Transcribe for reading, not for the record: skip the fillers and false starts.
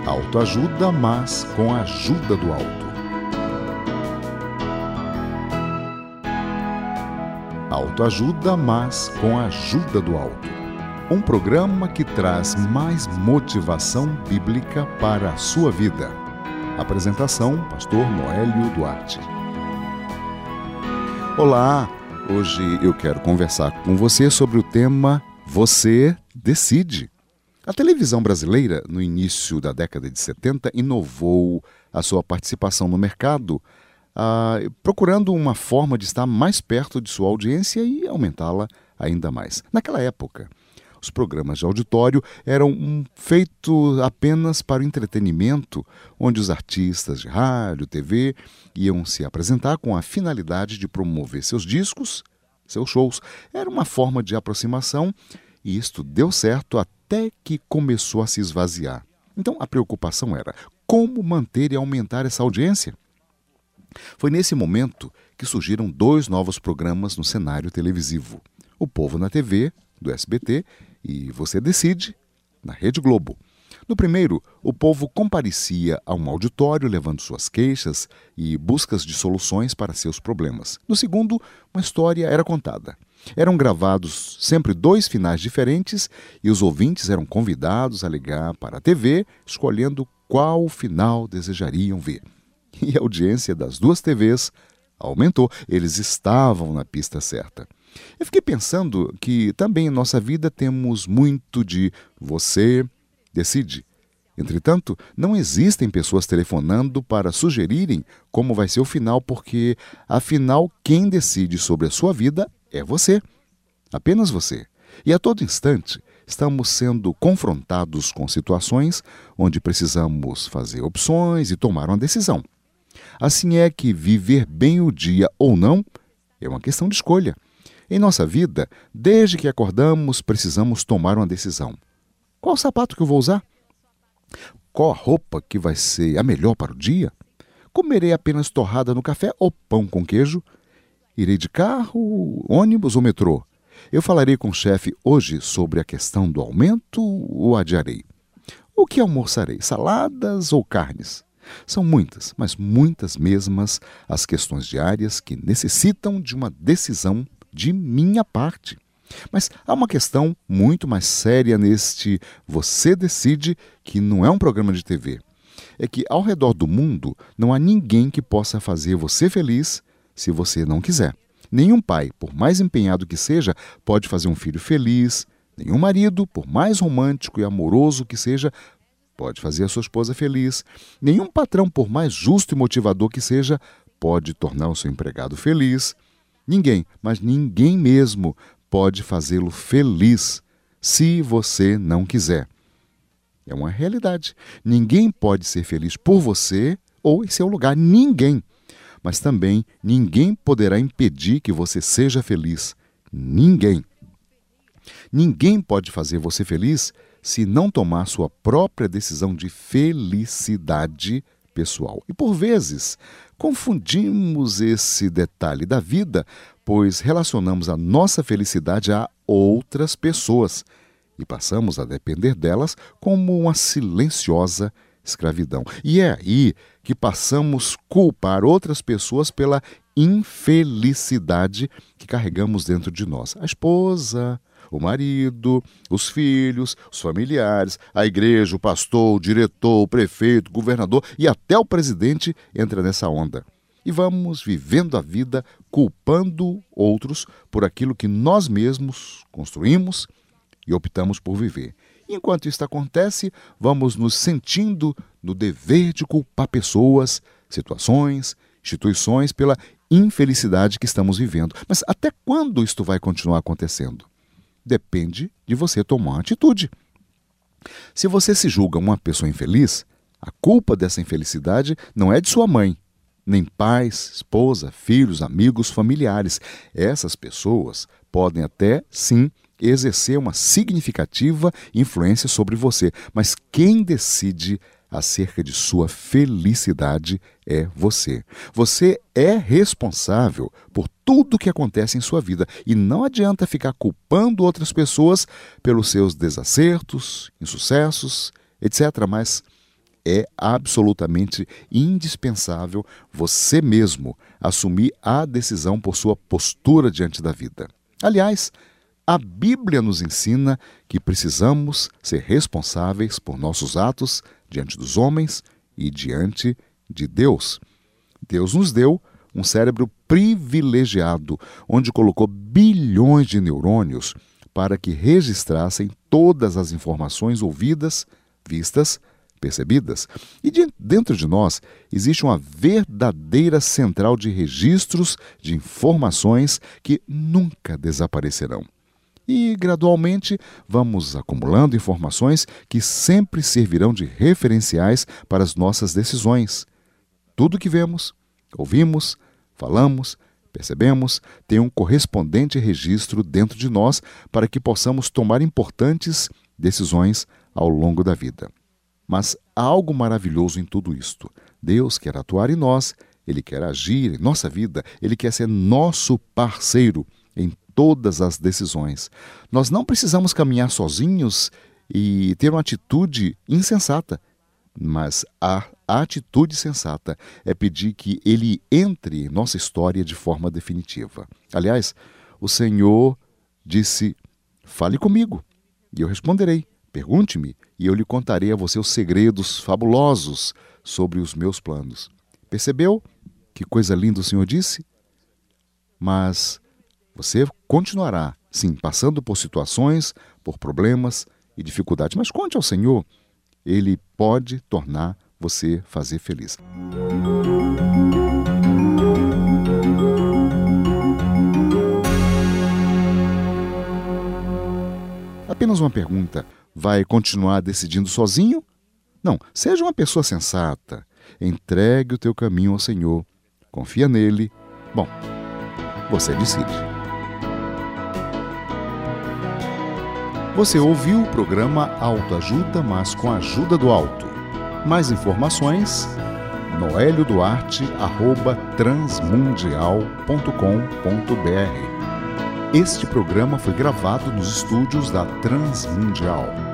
Autoajuda, mas com a ajuda do alto. Autoajuda, mas com a ajuda do alto. Um programa que traz mais motivação bíblica para a sua vida. Apresentação, Pastor Noélio Duarte. Olá, hoje eu quero conversar com você sobre o tema Você Decide. A televisão brasileira, no início da década de 70, inovou a sua participação no mercado, procurando uma forma de estar mais perto de sua audiência e aumentá-la ainda mais. Naquela época, os programas de auditório eram feitos apenas para o entretenimento, onde os artistas de rádio, TV, iam se apresentar com a finalidade de promover seus discos, seus shows. Era uma forma de aproximação e isto deu certo até que começou a se esvaziar. Então a preocupação era como manter e aumentar essa audiência. Foi nesse momento que surgiram 2 novos programas no cenário televisivo. O Povo na TV, do SBT, e Você Decide, na Rede Globo. No primeiro, o povo comparecia a um auditório levando suas queixas e buscas de soluções para seus problemas. No segundo, uma história era contada. Eram gravados sempre 2 finais diferentes e os ouvintes eram convidados a ligar para a TV, escolhendo qual final desejariam ver. E a audiência das 2 TVs aumentou. Eles estavam na pista certa. Eu fiquei pensando que também em nossa vida temos muito de você decide. Entretanto, não existem pessoas telefonando para sugerirem como vai ser o final, porque, afinal, quem decide sobre a sua vida é você. Apenas você. E a todo instante, estamos sendo confrontados com situações onde precisamos fazer opções e tomar uma decisão. Assim é que viver bem o dia ou não é uma questão de escolha. Em nossa vida, desde que acordamos, precisamos tomar uma decisão. Qual sapato que eu vou usar? Qual a roupa que vai ser a melhor para o dia? Comerei apenas torrada no café ou pão com queijo? Irei de carro, ônibus ou metrô? Eu falarei com o chefe hoje sobre a questão do aumento ou adiarei? O que almoçarei? Saladas ou carnes? São muitas, mas muitas mesmas as questões diárias que necessitam de uma decisão de minha parte. Mas há uma questão muito mais séria neste Você Decide, que não é um programa de TV. É que ao redor do mundo não há ninguém que possa fazer você feliz se você não quiser. Nenhum pai, por mais empenhado que seja, pode fazer um filho feliz. Nenhum marido, por mais romântico e amoroso que seja, pode fazer a sua esposa feliz. Nenhum patrão, por mais justo e motivador que seja, pode tornar o seu empregado feliz. Ninguém, mas ninguém mesmo, pode fazê-lo feliz se você não quiser. É uma realidade. Ninguém pode ser feliz por você ou em seu lugar. Ninguém. Mas também ninguém poderá impedir que você seja feliz. Ninguém. Ninguém pode fazer você feliz se não tomar sua própria decisão de felicidade pessoal. E por vezes, confundimos esse detalhe da vida, pois relacionamos a nossa felicidade a outras pessoas e passamos a depender delas como uma silenciosa escravidão. E é aí que passamos a culpar outras pessoas pela infelicidade que carregamos dentro de nós. A esposa, o marido, os filhos, os familiares, a igreja, o pastor, o diretor, o prefeito, o governador e até o presidente entra nessa onda. E vamos vivendo a vida culpando outros por aquilo que nós mesmos construímos e optamos por viver. E enquanto isso acontece, vamos nos sentindo no dever de culpar pessoas, situações, instituições pela infelicidade que estamos vivendo. Mas até quando isto vai continuar acontecendo? Depende de você tomar uma atitude. Se você se julga uma pessoa infeliz, a culpa dessa infelicidade não é de sua mãe, nem pais, esposa, filhos, amigos, familiares. Essas pessoas podem até, sim, exercer uma significativa influência sobre você, mas quem decide acerca de sua felicidade é você. Você é responsável por tudo que acontece em sua vida e não adianta ficar culpando outras pessoas pelos seus desacertos, insucessos, etc. Mas é absolutamente indispensável você mesmo assumir a decisão por sua postura diante da vida. Aliás, a Bíblia nos ensina que precisamos ser responsáveis por nossos atos diante dos homens e diante de Deus. Deus nos deu um cérebro privilegiado, onde colocou bilhões de neurônios para que registrassem todas as informações ouvidas, vistas, percebidas. E dentro de nós existe uma verdadeira central de registros de informações que nunca desaparecerão. E, gradualmente, vamos acumulando informações que sempre servirão de referenciais para as nossas decisões. Tudo que vemos, ouvimos, falamos, percebemos, tem um correspondente registro dentro de nós para que possamos tomar importantes decisões ao longo da vida. Mas há algo maravilhoso em tudo isto. Deus quer atuar em nós, Ele quer agir em nossa vida, Ele quer ser nosso parceiro em todas as decisões. Nós não precisamos caminhar sozinhos e ter uma atitude insensata, mas a atitude sensata é pedir que Ele entre em nossa história de forma definitiva. Aliás, o Senhor disse, fale comigo, e eu responderei. Pergunte-me, e eu lhe contarei a você os segredos fabulosos sobre os meus planos. Percebeu que coisa linda o Senhor disse? Mas você continuará, sim, passando por situações, por problemas e dificuldades. Mas conte ao Senhor, Ele pode tornar você fazer feliz. Apenas uma pergunta. Vai continuar decidindo sozinho? Não, seja uma pessoa sensata. Entregue o teu caminho ao Senhor. Confia nele. Bom, você decide. Você ouviu o programa Autoajuda, mas com a ajuda do alto. Mais informações, noelioduarte@transmundial.com.br. Este programa foi gravado nos estúdios da Transmundial.